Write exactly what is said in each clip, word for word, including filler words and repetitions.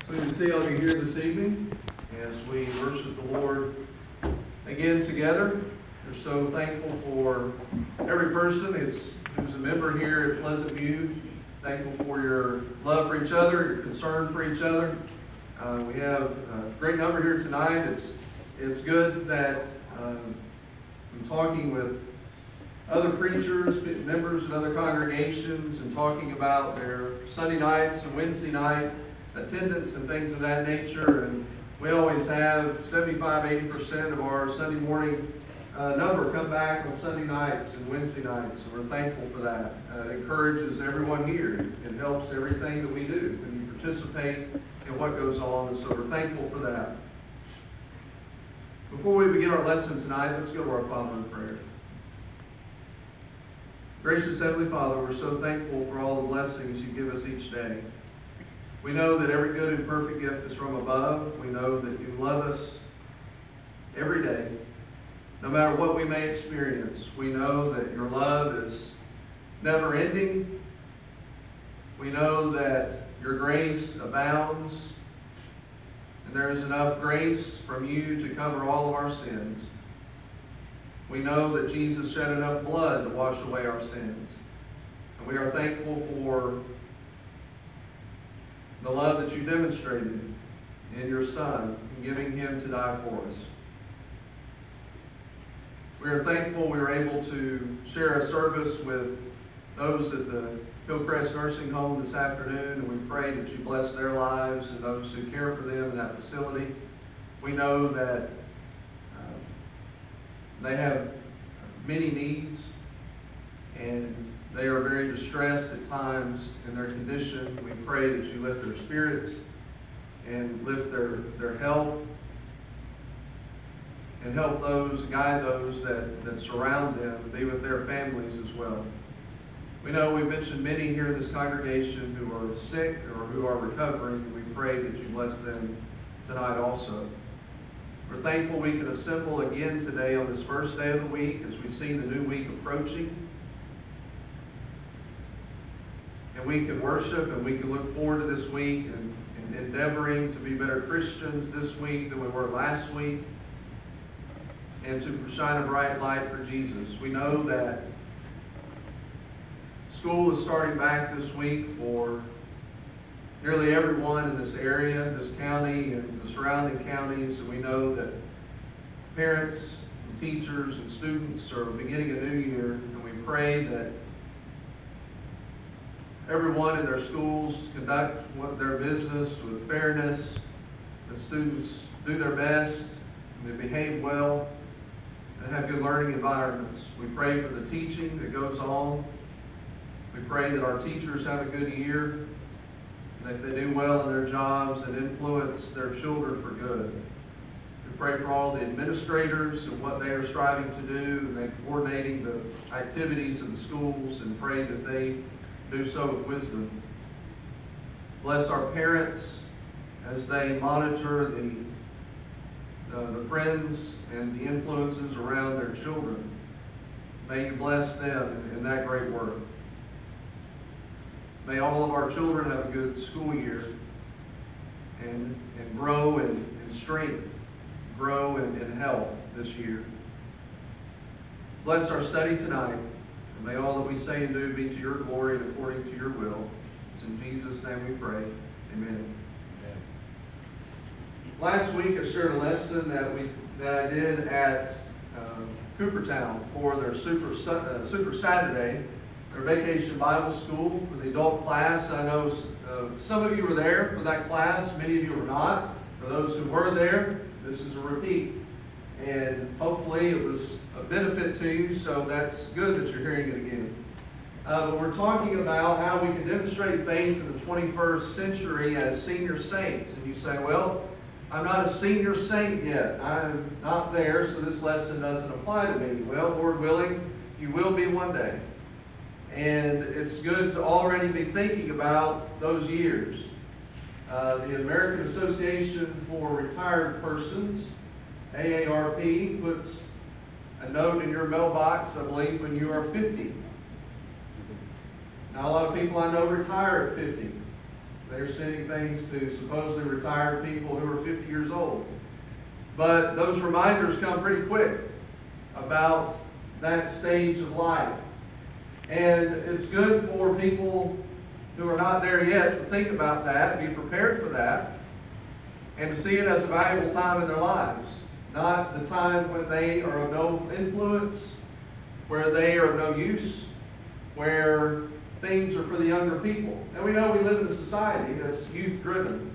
Good to see all of you here this evening as we worship the Lord again together. We're so thankful for every person it's, who's a member here at Pleasant View. Thankful for your love for each other, your concern for each other. Uh, we have a great number here tonight. It's, it's good that um, I'm talking with other preachers, members of other congregations, and talking about their Sunday nights and Wednesday night attendance and things of that nature. And we always have seventy-five, eighty percent of our Sunday morning uh, number come back on Sunday nights and Wednesday nights. And we're thankful for that. Uh, it encourages everyone here. It helps everything that we do when you participate in what goes on. And so we're thankful for that. Before we begin our lesson tonight, let's go to our Father in prayer. Gracious Heavenly Father, we're so thankful for all the blessings you give us each day. We know that every good and perfect gift is from above. We know that you love us every day. No matter what we may experience, we know that your love is never ending. We know that your grace abounds, and there is enough grace from you to cover all of our sins. We know that Jesus shed enough blood to wash away our sins. And we are thankful for the love that you demonstrated in your Son, in giving him to die for us. We are thankful we were able to share a service with those at the Hillcrest Nursing Home this afternoon, and we pray that you bless their lives and those who care for them in that facility. We know that uh, they have many needs, and they are very distressed at times in their condition. We pray that you lift their spirits and lift their, their health and help those, guide those that, that surround them, and be with their families as well. We know we've mentioned many here in this congregation who are sick or who are recovering. We pray that you bless them tonight also. We're thankful we can assemble again today on this first day of the week as we see the new week approaching. And we can worship and we can look forward to this week and, and endeavoring to be better Christians this week than we were last week, and to shine a bright light for Jesus. We know that school is starting back this week for nearly everyone in this area, this county, and the surrounding counties. And we know that parents and teachers and students are beginning a new year, and we pray that everyone in their schools conduct what their business with fairness, that students do their best, and they behave well, and have good learning environments. We pray for the teaching that goes on. We pray that our teachers have a good year, that they do well in their jobs and influence their children for good. We pray for all the administrators and what they are striving to do, and they coordinating the activities of the schools, and pray that they do so with wisdom. Bless our parents as they monitor the, uh, the friends and the influences around their children. May you bless them in, in that great work. May all of our children have a good school year and, and grow in, in strength, grow in, in health this year. Bless our study tonight, and may all that we say and do be to your glory and according to your will. It's in Jesus' name we pray. Amen. Amen. Last week I shared a lesson that we that I did at uh, Coopertown for their Super, uh, Super Saturday, their Vacation Bible School for the adult class. I know uh, some of you were there for that class. Many of you were not. For those who were there, this is a repeat. And hopefully it was a benefit to you, so that's good that you're hearing it again. Uh, but we're talking about how we can demonstrate faith in the twenty-first century as senior saints. And you say, well, I'm not a senior saint yet. I'm not there, so this lesson doesn't apply to me. Well, Lord willing, you will be one day. And it's good to already be thinking about those years. Uh, the American Association for Retired Persons, A A R P, puts a note in your mailbox, I believe, when you are fifty. Now, a lot of people I know retire at fifty. They're sending things to supposedly retired people who are fifty years old. But those reminders come pretty quick about that stage of life. And it's good for people who are not there yet to think about that, be prepared for that, and to see it as a valuable time in their lives. Not the time when they are of no influence, where they are of no use, where things are for the younger people. And we know we live in a society that's youth-driven.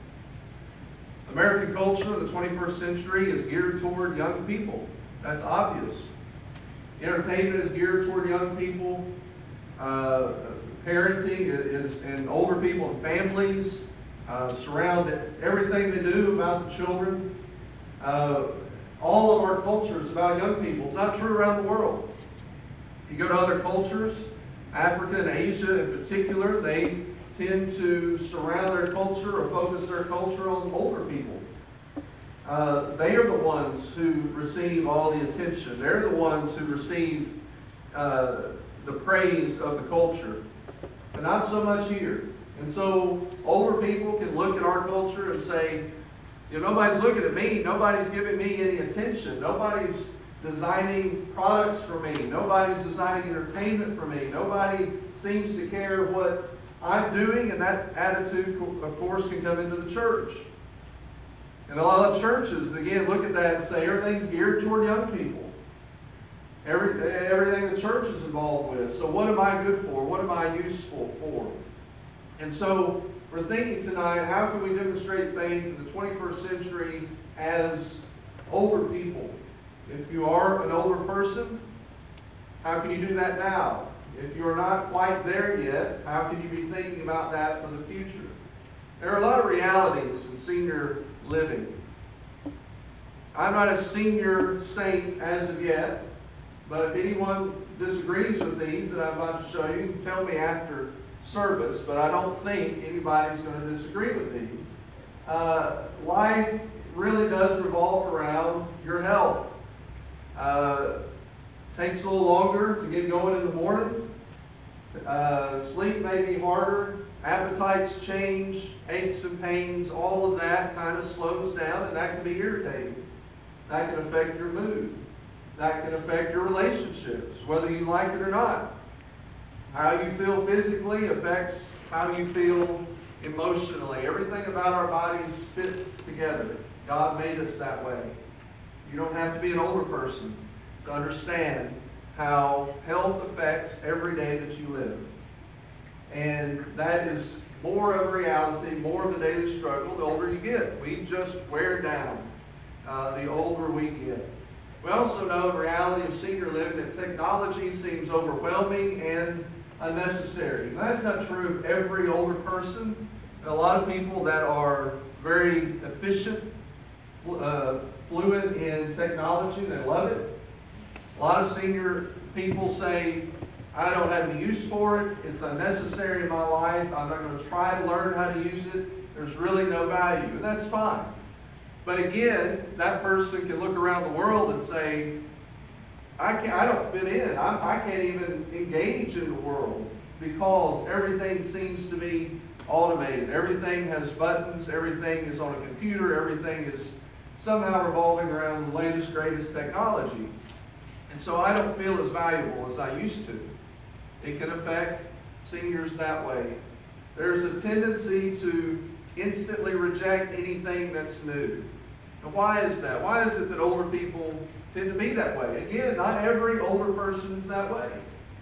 American culture in the twenty-first century is geared toward young people. That's obvious. Entertainment is geared toward young people. Uh, parenting is, and older people and families uh, surround everything they do about the children. Uh, all of our culture is about young people. It's not true around the world. If you go to other cultures, Africa and Asia in particular, they tend to surround their culture or focus their culture on older people. Uh, they are the ones who receive all the attention. They're the ones who receive uh, the praise of the culture, but not so much here. And so older people can look at our culture and say, you know, nobody's looking at me. Nobody's giving me any attention. Nobody's designing products for me. Nobody's designing entertainment for me. Nobody seems to care what I'm doing, and that attitude, of course, can come into the church. And a lot of churches, again, look at that and say everything's geared toward young people. Every, everything the church is involved with. So what am I good for? What am I useful for? And so we're thinking tonight, how can we demonstrate faith in the twenty-first century as older people? If you are an older person, how can you do that now? If you're not quite there yet, how can you be thinking about that for the future? There are a lot of realities in senior living. I'm not a senior saint as of yet, but if anyone disagrees with these that I'm about to show you, you can tell me after service, but I don't think anybody's going to disagree with these. Uh, life really does revolve around your health. Uh, takes a little longer to get going in the morning. Uh, sleep may be harder. Appetites change, aches and pains, all of that kind of slows down, and that can be irritating. That can affect your mood. That can affect your relationships, whether you like it or not. How you feel physically affects how you feel emotionally. Everything about our bodies fits together. God made us that way. You don't have to be an older person to understand how health affects every day that you live. And that is more of a reality, more of a daily struggle the older you get. We just wear down uh, the older we get. We also know the reality of senior living that technology seems overwhelming and unnecessary. Now, that's not true of every older person. A lot of people that are very efficient, uh, fluent in technology, they love it. A lot of senior people say, I don't have any use for it. It's unnecessary in my life. I'm not going to try to learn how to use it. There's really no value. And that's fine. But again, that person can look around the world and say, I can't, I don't fit in. I'm, I can't even engage in the world because everything seems to be automated. Everything has buttons. Everything is on a computer. Everything is somehow revolving around the latest, greatest technology. And so I don't feel as valuable as I used to. It can affect seniors that way. There's a tendency to instantly reject anything that's new. And why is that? Why is it that older people tend to be that way? Again, not every older person is that way.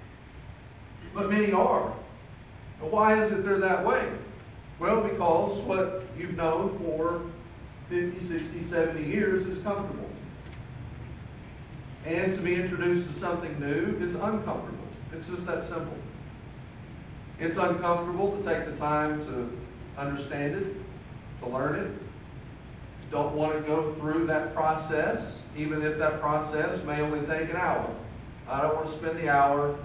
But many are. And why is it they're that way? Well, because what you've known for fifty, sixty, seventy years is comfortable. And to be introduced to something new is uncomfortable. It's just that simple. It's uncomfortable to take the time to understand it, to learn it. Don't want to go through that process, even if that process may only take an hour. I don't want to spend the hour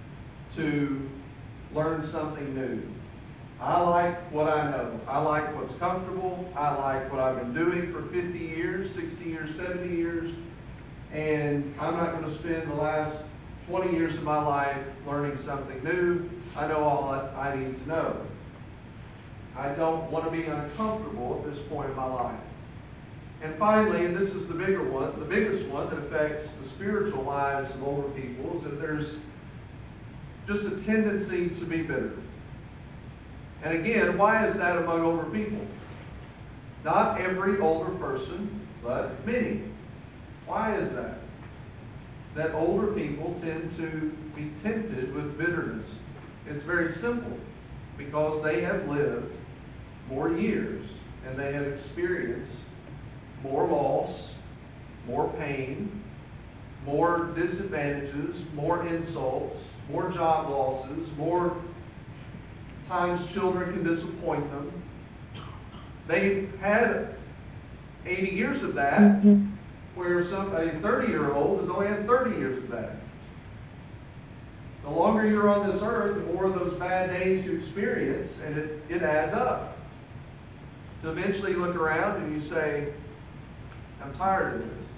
to learn something new. I like what I know. I like what's comfortable. I like what I've been doing for fifty years, sixty years, seventy years. And I'm not going to spend the last twenty years of my life learning something new. I know all that I need to know. I don't want to be uncomfortable at this point in my life. And finally, and this is the bigger one, the biggest one that affects the spiritual lives of older people, is that there's just a tendency to be bitter. And again, why is that among older people? Not every older person, but many. Why is that? That older people tend to be tempted with bitterness. It's very simple. Because they have lived more years and they have experienced more loss, more pain, more disadvantages, more insults, more job losses, more times children can disappoint them. They've had eighty years of that, mm-hmm. where some a thirty-year-old has only had thirty years of that. The longer you're on this earth, the more of those bad days you experience, and it, it adds up. To eventually look around and you say, I'm tired of this.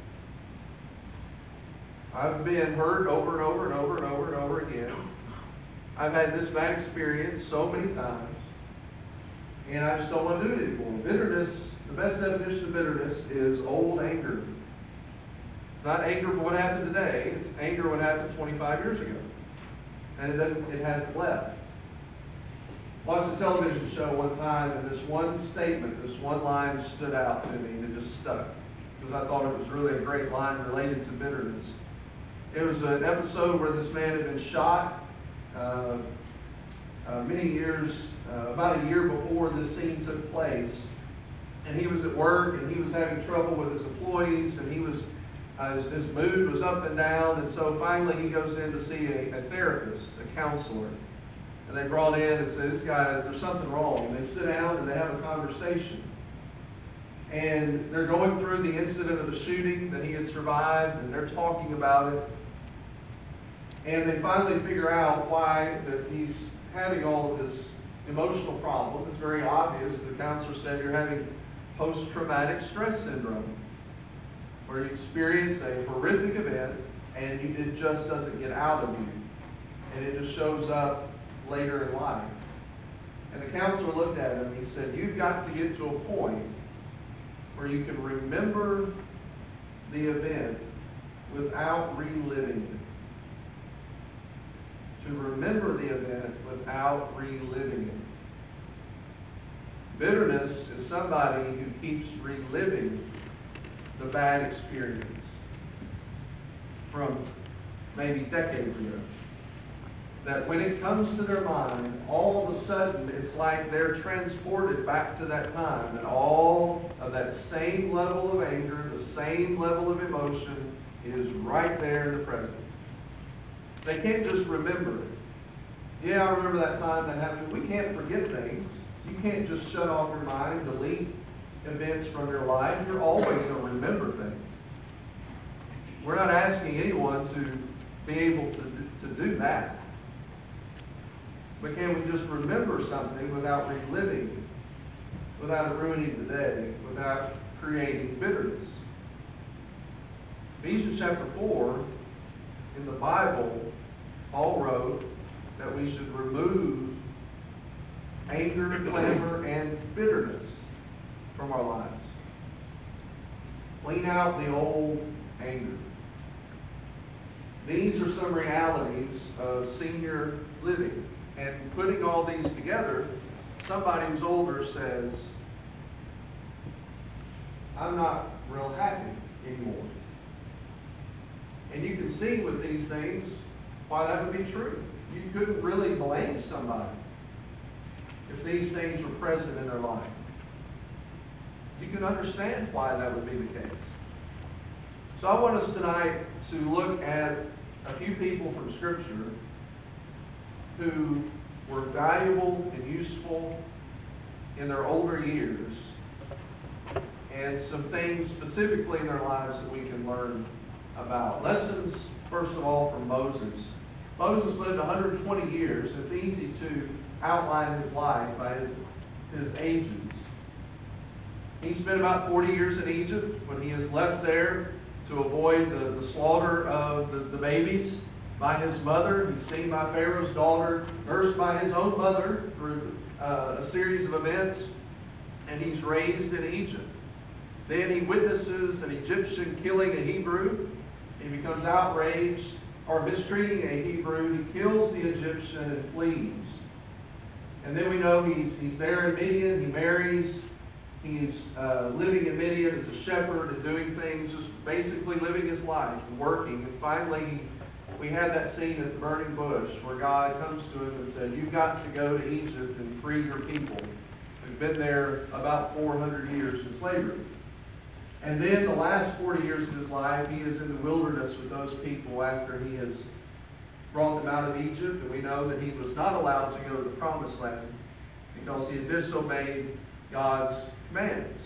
I've been hurt over and over and over and over and over again. I've had this bad experience so many times, and I just don't want to do it anymore. Bitterness, the best definition of bitterness is old anger. It's not anger for what happened today, it's anger for what happened twenty-five years ago. And it doesn't, it hasn't left. Watched a television show one time, and this one statement, this one line stood out to me, and it just stuck. Because I thought it was really a great line related to bitterness. It was an episode where this man had been shot uh, uh, many years, uh, about a year before this scene took place. And he was at work, and he was having trouble with his employees, and he was Uh, his, his mood was up and down, and so finally he goes in to see a, a therapist, a counselor. And they brought in and said, this guy, is there something wrong? And they sit down and they have a conversation. And they're going through the incident of the shooting that he had survived, and they're talking about it. And they finally figure out why that he's having all of this emotional problem. It's very obvious. The counselor said, you're having post-traumatic stress syndrome, where you experience a horrific event and you, it just doesn't get out of you. And it just shows up later in life. And the counselor looked at him and he said, you've got to get to a point where you can remember the event without reliving it. To remember the event without reliving it. Bitterness is somebody who keeps reliving the bad experience from maybe decades ago. That when it comes to their mind, all of a sudden it's like they're transported back to that time, and all of that same level of anger, the same level of emotion is right there in the present. They can't just remember it. Yeah, I remember that time that happened. We can't forget things. You can't just shut off your mind, delete events from your life. You're always going to remember things. We're not asking anyone to be able to, to do that. But can we just remember something without reliving it, without it ruining the day, without creating bitterness? Ephesians chapter four, in the Bible, Paul wrote that we should remove anger, clamor, and bitterness from our lives. Clean out the old anger. These are some realities of senior living. And putting all these together, somebody who's older says, I'm not real happy anymore. And you can see with these things why that would be true. You couldn't really blame somebody if these things were present in their life. You can understand why that would be the case. So I want us tonight to look at a few people from Scripture who were valuable and useful in their older years, and some things specifically in their lives that we can learn about. Lessons, first of all, from Moses. Moses lived one hundred twenty years. It's easy to outline his life by his, his ages. He spent about forty years in Egypt when he is left there to avoid the, the slaughter of the, the babies by his mother. He's seen by Pharaoh's daughter, nursed by his own mother through uh, a series of events, and he's raised in Egypt. Then he witnesses an Egyptian killing a Hebrew. He becomes outraged or mistreating a Hebrew. He kills the Egyptian and flees. And then we know he's, he's there in Midian. He marries. He's uh, living in Midian as a shepherd and doing things, just basically living his life and working. And finally, we had that scene at the burning bush where God comes to him and said, you've got to go to Egypt and free your people who've been there about four hundred years in slavery. And then the last forty years of his life, he is in the wilderness with those people after he has brought them out of Egypt. And we know that he was not allowed to go to the promised land because he had disobeyed God's commands.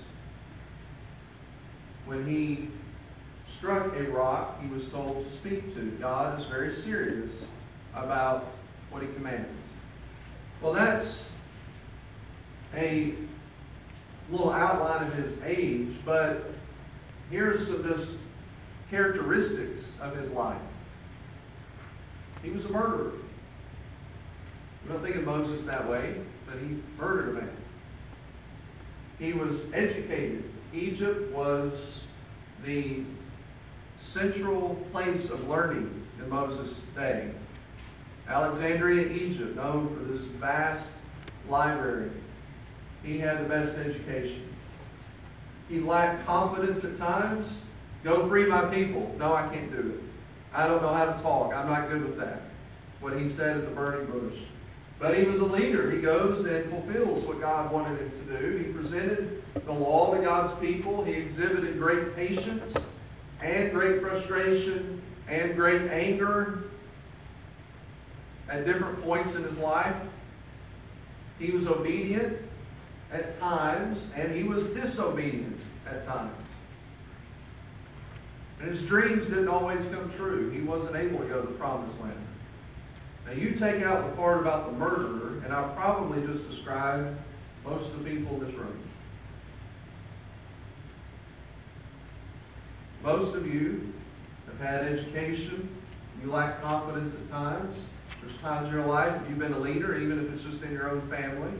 When he struck a rock, he was told to speak to. God is very serious about what he commands. Well, that's a little outline of his age, but here's some just characteristics of his life. He was a murderer. We don't think of Moses that way, but he murdered a man. He was educated. Egypt was the central place of learning in Moses' day. Alexandria, Egypt, known for this vast library. He had the best education. He lacked confidence at times. Go free my people. No, I can't do it. I don't know how to talk. I'm not good with that. What he said at the burning bush. But he was a leader. He goes and fulfills what God wanted him to do. He presented the law to God's people. He exhibited great patience and great frustration and great anger at different points in his life. He was obedient at times, and he was disobedient at times. And his dreams didn't always come true. He wasn't able to go to the promised land. Now you take out the part about the murderer, and I'll probably just describe most of the people in this room. Most of you have had education. You lack confidence at times. There's times in your life you've been a leader, even if it's just in your own family.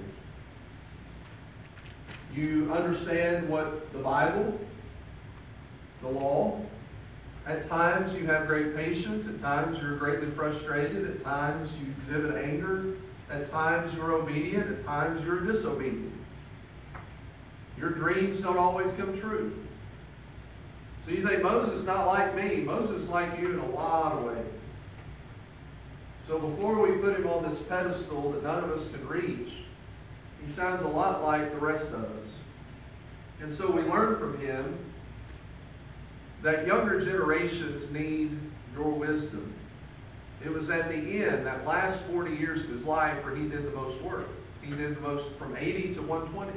You understand what the Bible, the law. At times you have great patience. At times you're greatly frustrated. At times you exhibit anger. At times you're obedient. At times you're disobedient. Your dreams don't always come true. So you think, Moses not like me. Moses is like you in a lot of ways. So before we put him on this pedestal that none of us can reach, he sounds a lot like the rest of us. And so we learn from him that younger generations need your wisdom. It was at the end, that last forty years of his life, where he did the most work. He did the most from eighty to one twenty.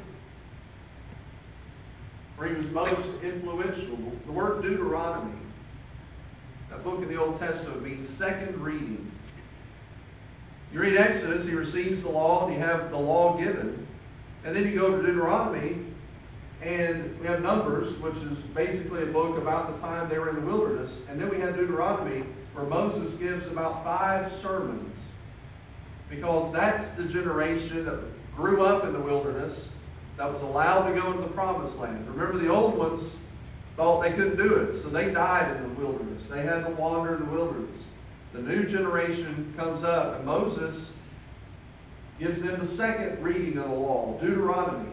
Where he was most influential. The word Deuteronomy, that book in the Old Testament, means second reading. You read Exodus, he receives the law, and you have the law given. And then you go to Deuteronomy, and we have Numbers, which is basically a book about the time they were in the wilderness. And then we have Deuteronomy, where Moses gives about five sermons. Because that's the generation that grew up in the wilderness, that was allowed to go into the promised land. Remember, the old ones thought they couldn't do it, so they died in the wilderness. They had to wander in the wilderness. The new generation comes up, and Moses gives them the second reading of the law, Deuteronomy.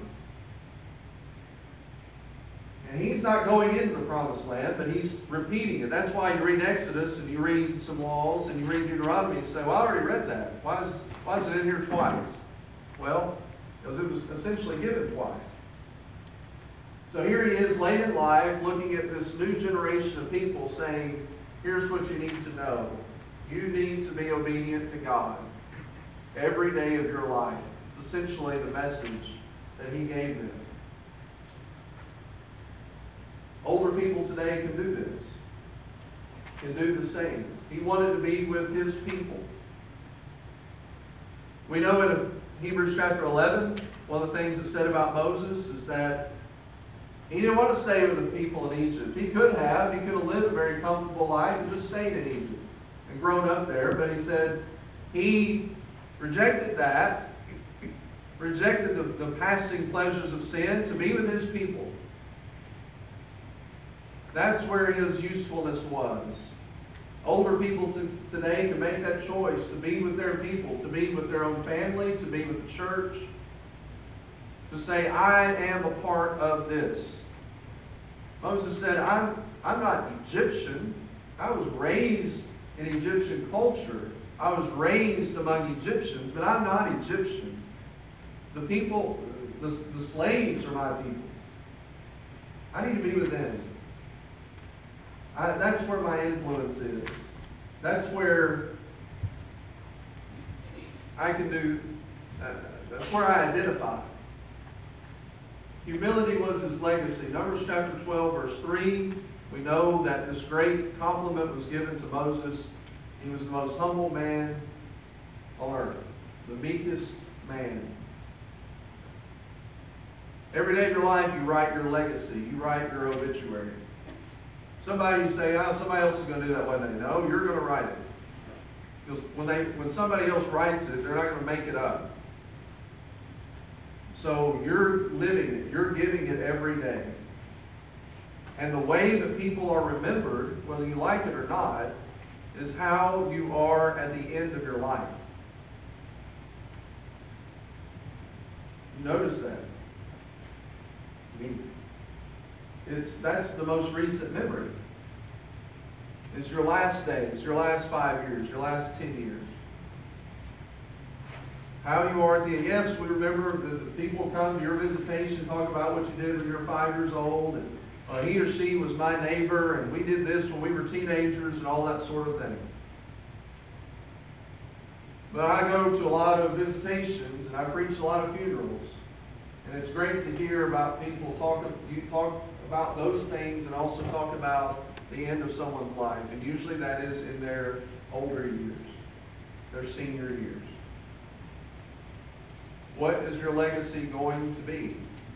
And he's not going into the promised land, but he's repeating it. That's why you read Exodus and you read some laws and you read Deuteronomy and say, well, I already read that. Why is, why is it in here twice? Well, because it was essentially given twice. So here he is late in life looking at this new generation of people saying, here's what you need to know. You need to be obedient to God every day of your life. It's essentially the message that he gave them. Older people today can do this, can do the same. He wanted to be with his people. We know in Hebrews chapter eleven, one of the things that's said about Moses is that he didn't want to stay with the people in Egypt. He could have. He could have lived a very comfortable life and just stayed in Egypt and grown up there. But he said he rejected that, rejected the, the passing pleasures of sin to be with his people. That's where his usefulness was. Older people to, today can make that choice to be with their people, to be with their own family, to be with the church, to say, I am a part of this. Moses said, I'm, I'm not Egyptian. I was raised in Egyptian culture. I was raised among Egyptians, but I'm not Egyptian. The people, the, the slaves are my people. I need to be with them. I, that's where my influence is. That's where I can do, uh, that's where I identify. Humility was his legacy. Numbers chapter twelve, verse three, we know that this great compliment was given to Moses. He was the most humble man on earth, the meekest man. Every day of your life, you write your legacy. You write your obituary. Somebody, you say, oh, somebody else is going to do that one day. No, you're going to write it. Because when, they, when somebody else writes it, they're not going to make it up. So you're living it. You're giving it every day. And the way that people are remembered, whether you like it or not, is how you are at the end of your life. You notice that? I mean, it's, that's the most recent memory. It's your last days, your last five years, your last ten years. How you are at the end. Yes, we remember that the people come to your visitation, talk about what you did when you were five years old, and uh, he or she was my neighbor, and we did this when we were teenagers, and all that sort of thing. But I go to a lot of visitations, and I preach a lot of funerals. And it's great to hear about people talk, you talk about those things and also talk about the end of someone's life. And usually that is in their older years, their senior years. What is your legacy going to be?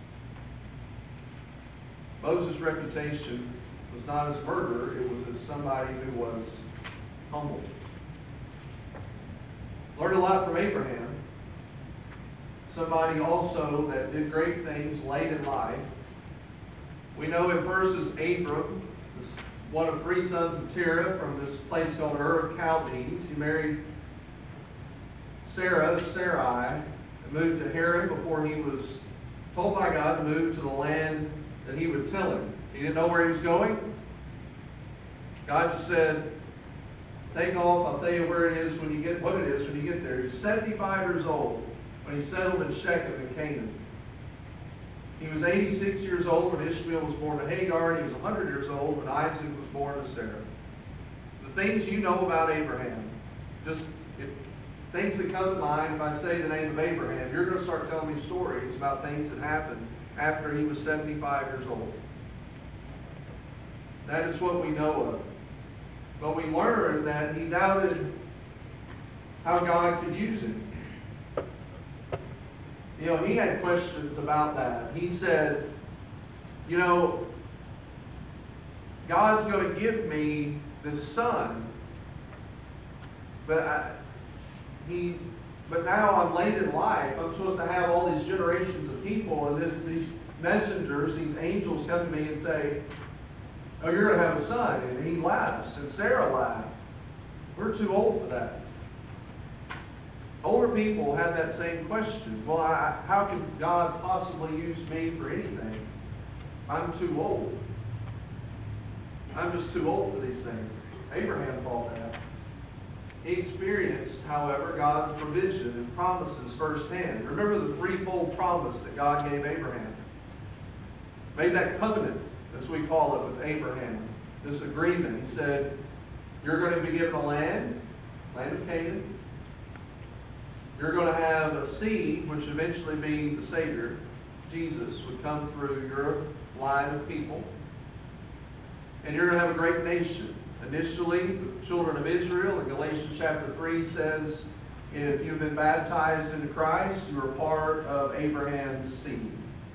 Moses' reputation was not as a murderer, it was as somebody who was humble. Learned a lot from Abraham. Somebody also that did great things late in life. We know him first as Abram, this one of three sons of Terah from this place called Ur of Chaldees. He married Sarah, Sarai, and moved to Haran before he was told by God to move to the land that he would tell him. He didn't know where he was going. God just said, take off, I'll tell you where it is when you get, what it is when you get there. He's seventy-five years old when he settled in Shechem in Canaan. He was eighty-six years old when Ishmael was born to Hagar, and he was one hundred years old when Isaac was born to Sarah. The things you know about Abraham, just if, things that come to mind, if I say the name of Abraham, you're going to start telling me stories about things that happened after he was seventy-five years old. That is what we know of. But we learn that he doubted how God could use him. You know, he had questions about that. He said, you know, God's going to give me this son, but I, he, but now I'm late in life. I'm supposed to have all these generations of people, and this, these messengers, these angels come to me and say, oh, you're going to have a son. And he laughs, and Sarah laughed. We're too old for that. Older people have that same question. Well, I, how could God possibly use me for anything? I'm too old. I'm just too old for these things. Abraham thought that. He experienced, however, God's provision and promises firsthand. Remember the threefold promise that God gave Abraham. Made that covenant, as we call it, with Abraham. This agreement. He said, you're going to be given a land, land of Canaan. You're going to have a seed, which eventually be the Savior, Jesus, would come through your line of people. And you're going to have a great nation. Initially, the children of Israel, in Galatians chapter three says, if you've been baptized into Christ, you are part of Abraham's seed.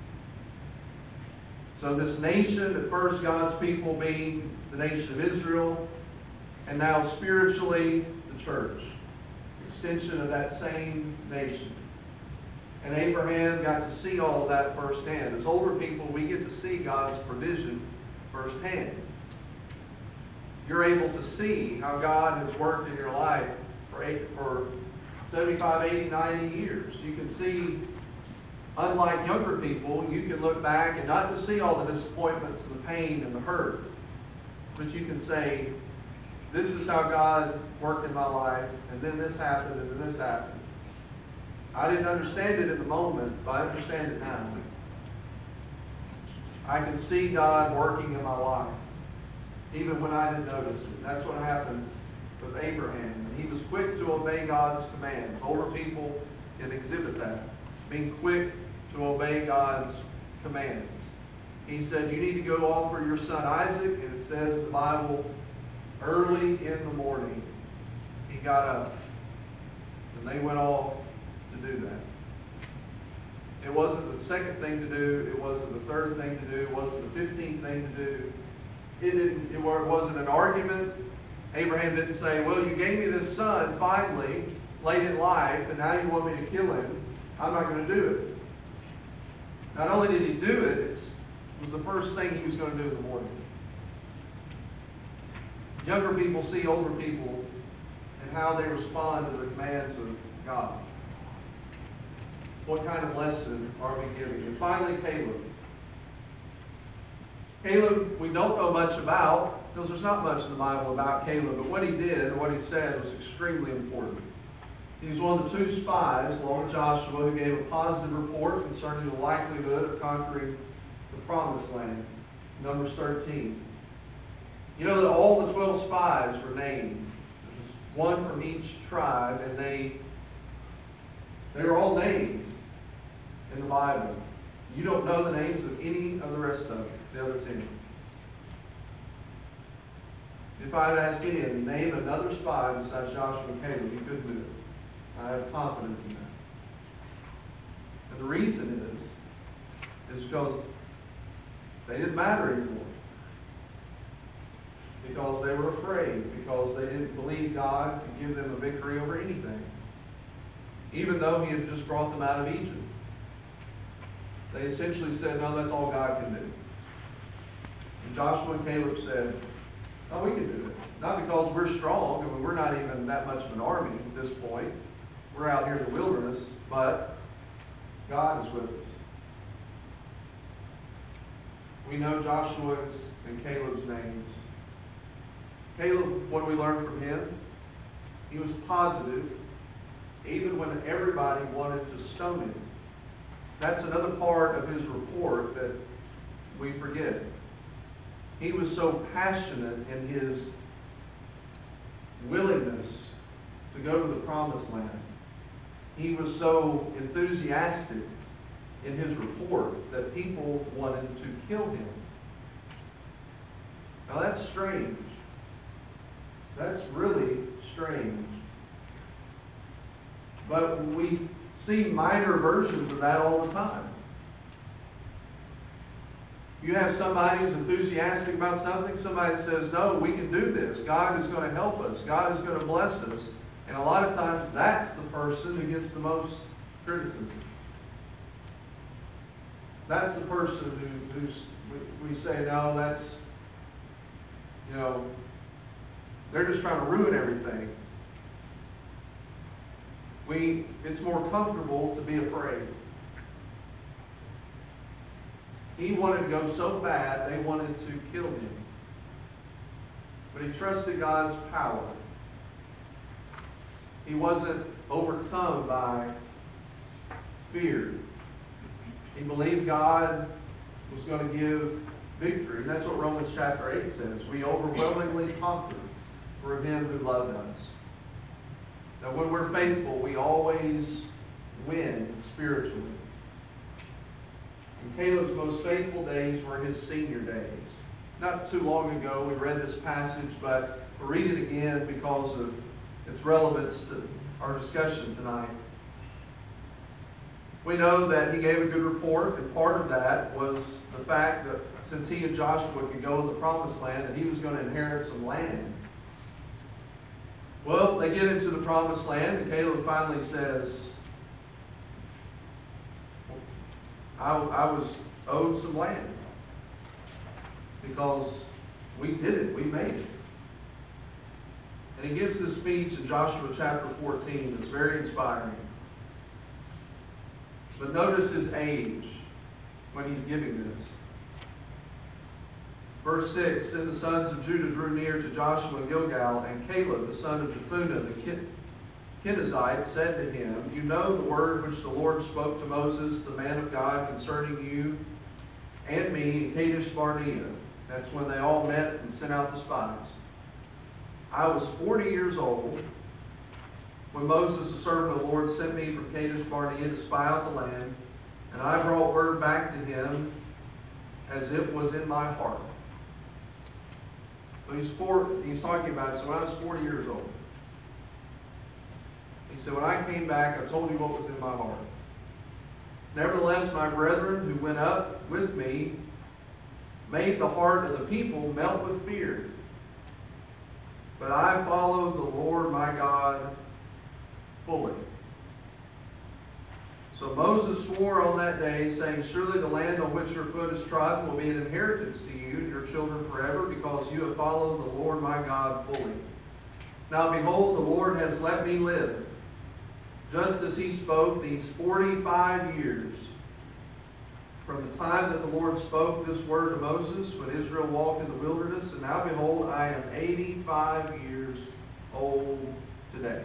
So this nation, at first God's people being the nation of Israel, and now spiritually the church. Extension of that same nation. And Abraham got to see all of that firsthand. As older people, we get to see God's provision firsthand. You're able to see how God has worked in your life for, eight, for seventy-five, eighty, ninety years. You can see, unlike younger people, you can look back and not just see all the disappointments and the pain and the hurt, but you can say, this is how God worked in my life, and then this happened, and then this happened. I didn't understand it in the moment, but I understand it now. I can see God working in my life, even when I didn't notice it. And that's what happened with Abraham. And he was quick to obey God's commands. Older people can exhibit that, being quick to obey God's commands. He said, you need to go offer your son Isaac, and it says in the Bible, early in the morning, he got up, and they went off to do that. It wasn't the second thing to do. It wasn't the third thing to do. It wasn't the fifteenth thing to do. It didn't. It wasn't an argument. Abraham didn't say, well, you gave me this son finally, late in life, and now you want me to kill him. I'm not going to do it. Not only did he do it, it's, it was the first thing he was going to do in the morning. Younger people see older people and how they respond to the commands of God. What kind of lesson are we giving? And finally, Caleb. Caleb, we don't know much about, because there's not much in the Bible about Caleb, but what he did, what he said, was extremely important. He was one of the two spies, along with Joshua, who gave a positive report concerning the likelihood of conquering the Promised Land. Numbers thirteen. You know that all the twelve spies were named. One from each tribe, and they, they were all named in the Bible. You don't know the names of any of the rest of them, the other ten. If I had asked any of them, name another spy besides Joshua and Caleb, you couldn't do it. I have confidence in that. And the reason is, is because they didn't matter anymore. Because they were afraid. Because they didn't believe God could give them a victory over anything. Even though He had just brought them out of Egypt. They essentially said, no, that's all God can do. And Joshua and Caleb said, no, we can do it. Not because we're strong. I mean, we're not even that much of an army at this point. We're out here in the wilderness, but God is with us. We know Joshua's and Caleb's names. Caleb, what do we learn from him? He was positive, even when everybody wanted to stone him. That's another part of his report that we forget. He was so passionate in his willingness to go to the Promised Land. He was so enthusiastic in his report that people wanted to kill him. Now that's strange. That's really strange. But we see minor versions of that all the time. You have somebody who's enthusiastic about something, somebody that says, no, we can do this. God is going to help us. God is going to bless us. And a lot of times that's the person who gets the most criticism. That's the person who, who's, we, we say, no, that's, you know, they're just trying to ruin everything. We, it's more comfortable to be afraid. He wanted to go so bad, they wanted to kill him. But he trusted God's power. He wasn't overcome by fear. He believed God was going to give victory. And that's what Romans chapter eight says. We overwhelmingly conquer through Him who loved us. That when we're faithful, we always win spiritually. And Caleb's most faithful days were his senior days. Not too long ago, we read this passage, but we'll read it again because of its relevance to our discussion tonight. We know that he gave a good report, and part of that was the fact that since he and Joshua could go to the Promised Land, and he was going to inherit some land. Well, they get into the Promised Land, and Caleb finally says, I, I was owed some land because we did it, we made it. And he gives this speech in Joshua chapter fourteen that's very inspiring. But notice his age when he's giving this. Verse six, Then the sons of Judah drew near to Joshua in Gilgal, and Caleb, the son of Jephunneh, the Kenizzite, said to him, You know the word which the Lord spoke to Moses, the man of God, concerning you and me in Kadesh Barnea. That's when they all met and sent out the spies. I was forty years old when Moses, the servant of the Lord, sent me from Kadesh Barnea to spy out the land, and I brought word back to him as it was in my heart. So he's four, he's talking about, so when I was forty years old, he said, when I came back, I told you what was in my heart. Nevertheless, my brethren who went up with me made the heart of the people melt with fear. But I followed the Lord my God fully. So Moses swore on that day, saying, Surely the land on which your foot is trodden will be an inheritance to you and your children forever, because you have followed the Lord my God fully. Now behold, the Lord has let me live, just as he spoke these forty-five years, from the time that the Lord spoke this word to Moses, when Israel walked in the wilderness, and now behold, I am eighty-five years old today.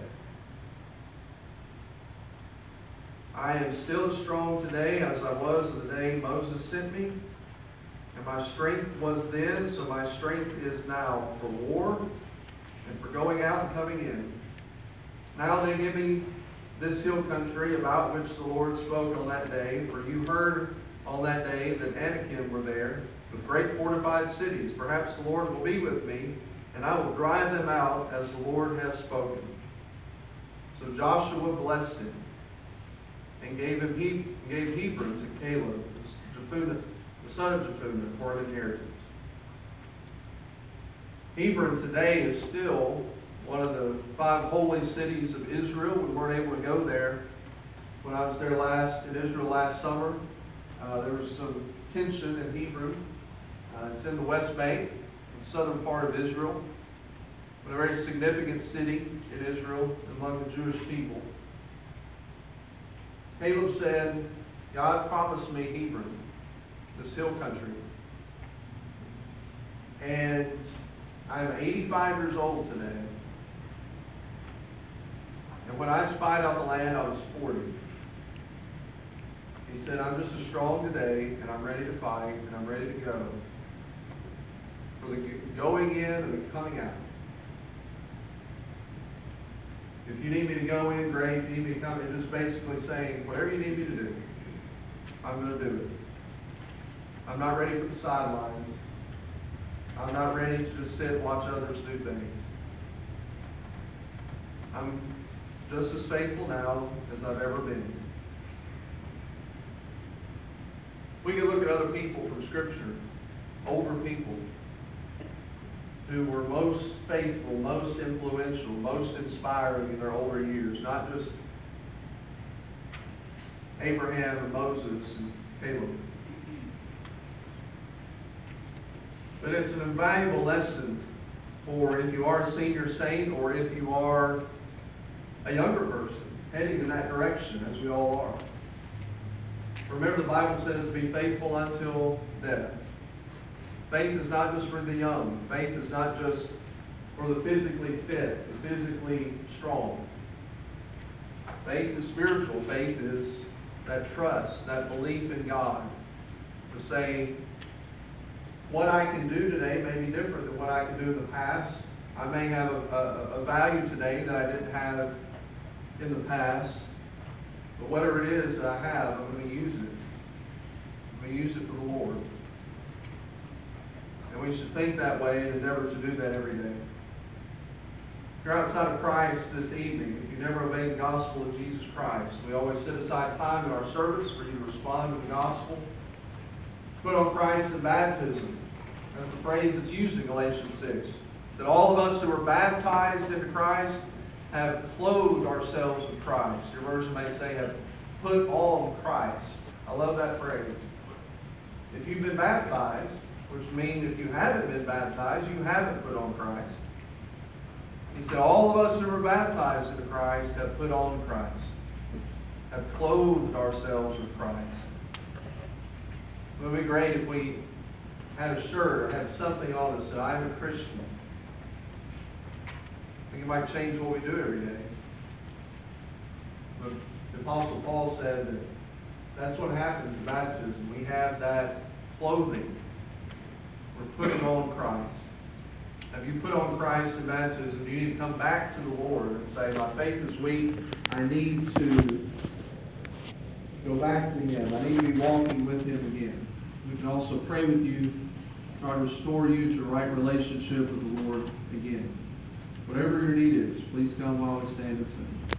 I am still as strong today as I was the day Moses sent me, and my strength was then, so my strength is now for war and for going out and coming in. Now they give me this hill country about which the Lord spoke on that day, for you heard on that day that Anakim were there, with great fortified cities. Perhaps the Lord will be with me, and I will drive them out as the Lord has spoken. So Joshua blessed him, and gave him he gave Hebron to Caleb, Jephunneh, the son of Jephunneh, for an inheritance. Hebron today is still one of the five holy cities of Israel. We weren't able to go there when I was there last in Israel last summer. Uh, there was some tension in Hebron. Uh, it's in the West Bank, the southern part of Israel, but a very significant city in Israel among the Jewish people. Caleb said, God promised me Hebron, this hill country. And I'm eighty-five years old today. And when I spied out the land, I was forty. He said, I'm just as strong today, and I'm ready to fight, and I'm ready to go. For the going in and the coming out. If you need me to go in, great. If you need me to come in, just basically saying, whatever you need me to do, I'm going to do it. I'm not ready for the sidelines. I'm not ready to just sit and watch others do things. I'm just as faithful now as I've ever been. We can look at other people from Scripture, older people, who were most faithful, most influential, most inspiring in their older years. Not just Abraham and Moses and Caleb. But it's an invaluable lesson for if you are a senior saint or if you are a younger person heading in that direction, as we all are. Remember, the Bible says to be faithful until death. Faith is not just for the young. Faith is not just for the physically fit, the physically strong. Faith is spiritual. Faith is that trust, that belief in God. To say, what I can do today may be different than what I can do in the past. I may have a, a, a value today that I didn't have in the past. But whatever it is that I have, I'm going to use it. I'm going to use it for the Lord. And we should think that way and endeavor to do that every day. If you're outside of Christ this evening, if you never obeyed the gospel of Jesus Christ, we always set aside time in our service for you to respond to the gospel. Put on Christ in baptism. That's the phrase that's used in Galatians six. That all of us who are baptized into Christ have clothed ourselves with Christ. Your version may say have put on Christ. I love that phrase. If you've been baptized, which means if you haven't been baptized, you haven't put on Christ. He said, all of us who were baptized into Christ have put on Christ, have clothed ourselves with Christ. It would be great if we had a shirt or had something on that said, I'm a Christian. I think it might change what we do every day. But the Apostle Paul said that that's what happens in baptism. We have that clothing. We're putting on Christ. Have you put on Christ in baptism? You need to come back to the Lord and say, my faith is weak. I need to go back to Him. I need to be walking with Him again. We can also pray with you, try to restore you to a right relationship with the Lord again. Whatever your need is, please come while we stand and sing.